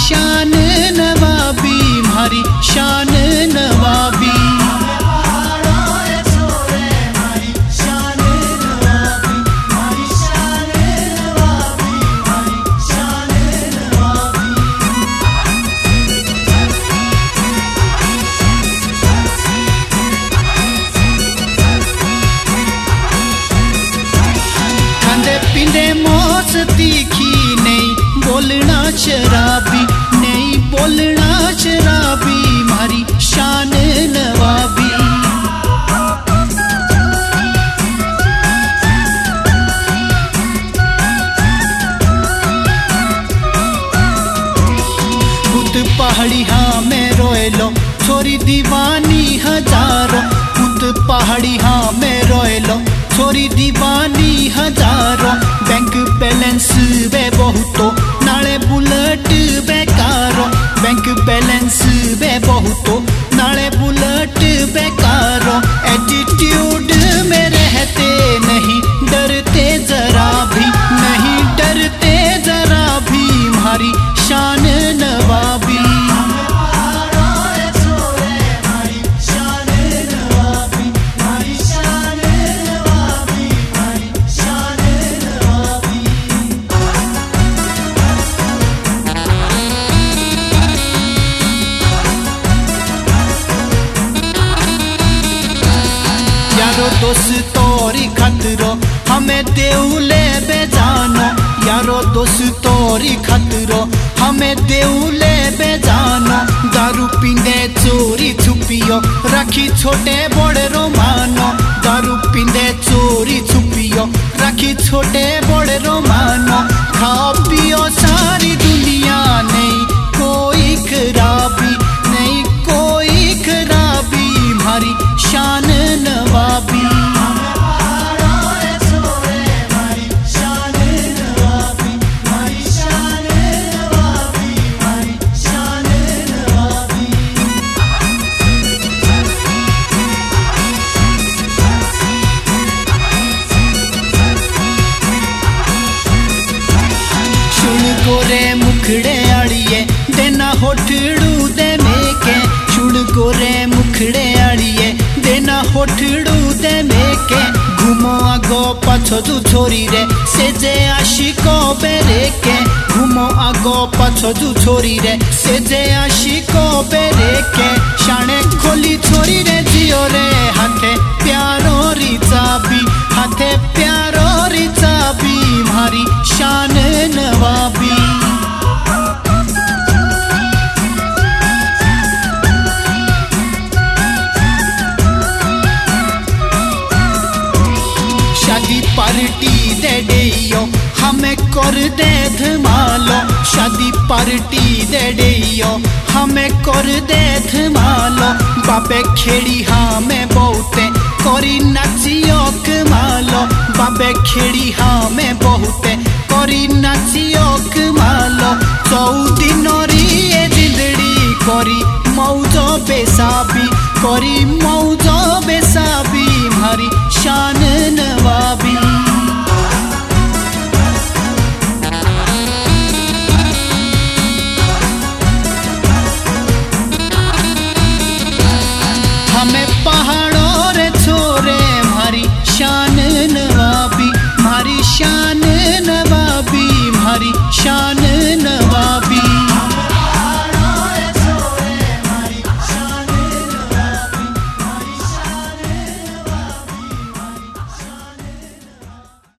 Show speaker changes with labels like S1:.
S1: शान नवाबी, म्हारी शान नवाबी। पिंडे मौज तीखी नहीं बोलना शराबी, नहीं बोलना शराबी, म्हारी शान नवाबी। खुद पहाड़ी हाँ में रोएलो छोरी दीवानी हजारों, खुद पहाड़ी हाँ में रोएलो छोरी दीवानी हजारों। बैंक बैलेंस बे बहुतो नाले बुलेट बेकारो, बैंक बैलेंस बे बहुतो नाले बुलेट बेकारो। एटीट्यूड में रहते नहीं डरते जरा भी, नहीं डरते जरा भी, म्हारी शान नवाबी। दोस्तोरी खतरो हमें देउले बेजानो, यारो दोस्तोरी खतरो हमें देउले बेजानो। दारू पींदे चोरी छुपियो राखी छोटे बड़े रो मानो, दारू पींदे चोरी छुपियो राखी छोटे बड़े रो मानो। खाओ पियो सारी दुनिया नहीं कोई खराबी, नहीं कोई खराबी, म्हारी शान नवाबी। गोरे मुखड़े आड़िए देना होठड़ू दे मेके, छुड़ गोरे मुखड़े आड़िए देना होठड़ू दे मेके। घूमो आगो पाछो जू छोरी रे से जे आशिको बेरे के, घूमो आगो पाछो जू छोरी रे से जे आशिको बेरे के। शाने खोली छोरी रे जियो रे हाथे प्यारो री चाबी, हाथे प्यारो री चाबी, म्हारी शान नवाबी। शादी पार्टी दे डेयो हमें कर दे धमालो, शादी पार्टी दे डेयो हमें कर दे धमालो। बाबे खेड़ी हमें बहुते करी नाचियो कमालो, बाबे खेड़ी हमें बहुते करी नाचियो कमालो। 14 दिनरी ए जिंदड़ी करी मौजो बेसाबी, करी मौजो बेसाबी, म्हारी शान न